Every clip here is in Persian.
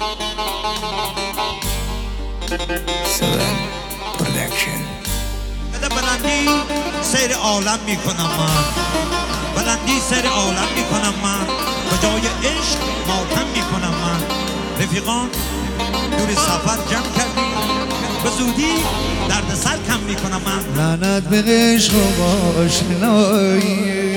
Seven Production. بده بلندی سیر عالم میکنم من، بلندی سیر عالم میکنم من، به جای عشق ماتم میکنم من. رفیقان دور سفر جمع کردی، به زودی درد سر کم میکنم من. لعنت به عشق و آشنایی،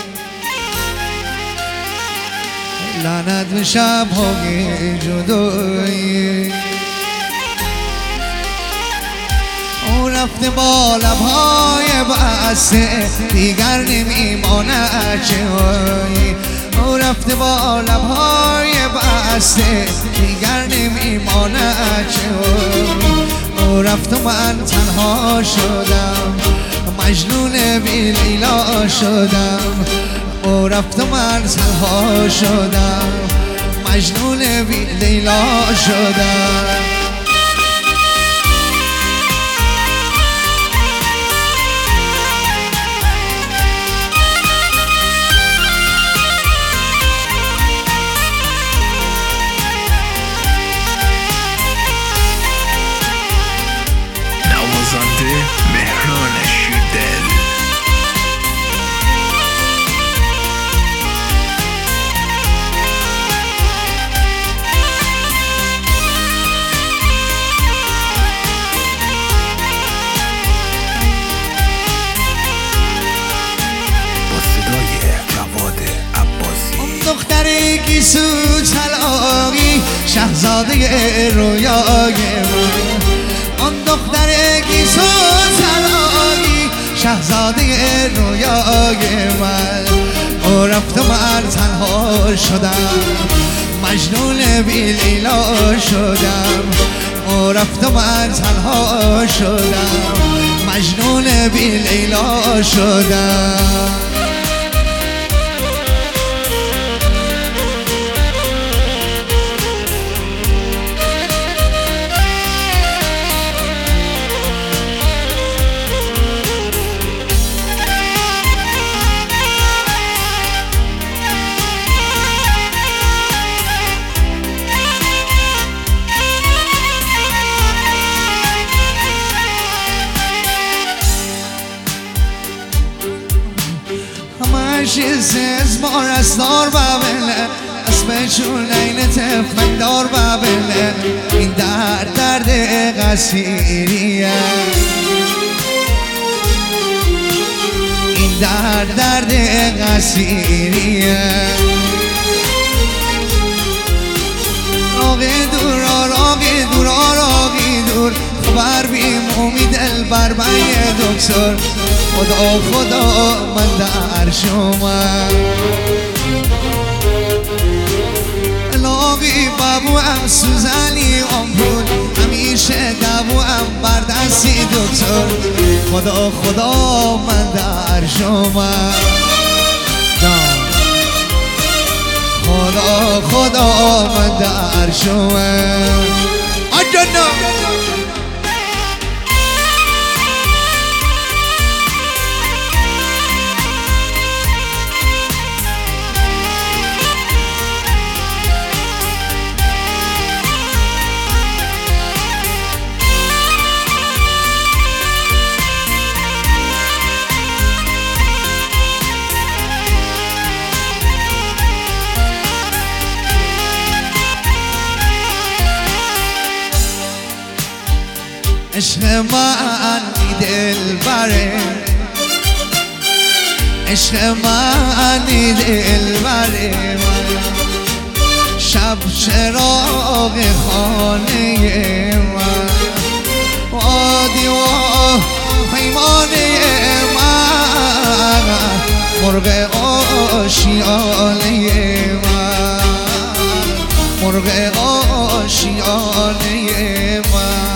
لعنت به شب‌های جدایی. اون رفته با لب‌های بسته دیگر نمیماند چهایی. اون رفته با لب‌های بسته دیگر نمیماند چهایی. اون رفت و من تنها شدم، مجنون بی لیلا شدم. اون رفت و من تنها شدم، مجنون بی لیلا شدم. نوازنده مهران شیردل. با صدای جواد عباسی. دختر گیسو طلاقی شهزاده رویای من. آن دختر گیسو طلاقی شهزاده رویای من. او رفت و من تنها شدم، مجنون بی لیلا شدم. او رفت و من تنها شدم، مجنون بی لیلا شدم. شیز مار از نار ببله، اسم چونین تفنگ دار ببله. این درد قصیریه، این درد قصیریه. راقی دور راقی دور راقی دور، خبر بیم امید دلبر بای دکتر. خدا خدا من در شما لاغی بابو ام سوزنی آمپول، همیشه گبو ام بر دستی دکتر. خدا خدا من در شما، خدا خدا من در شما. آجانا عشق من دلبره، عشق من دلبره من. شب چراغ خانه من، وادی و پیمانه من. مرغ آشیانه من، مرغ آشیانه من.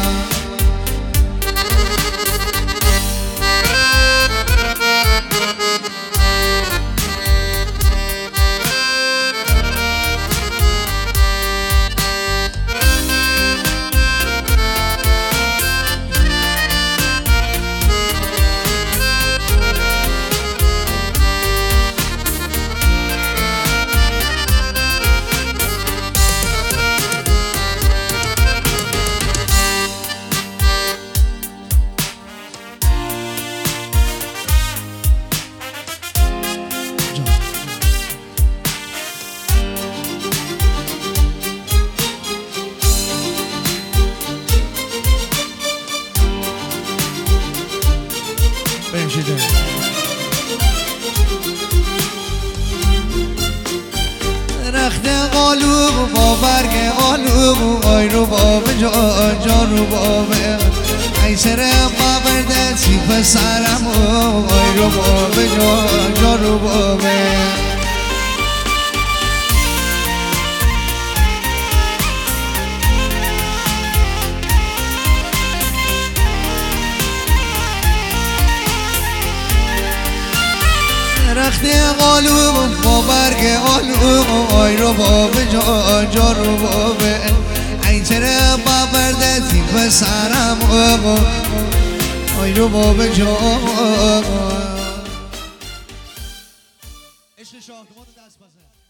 درخت قالوب با برگ قالوب آی رو بابه جان رو بابه ای سر بابرده سی پسرم آی رو بابه جان رو بابه درخت قالوب با برگ قالوب آی رو بابه جان رو بابه ای چرا بابرده تی پسرم آی رو بابه جان عشق شاهدمان دست بزن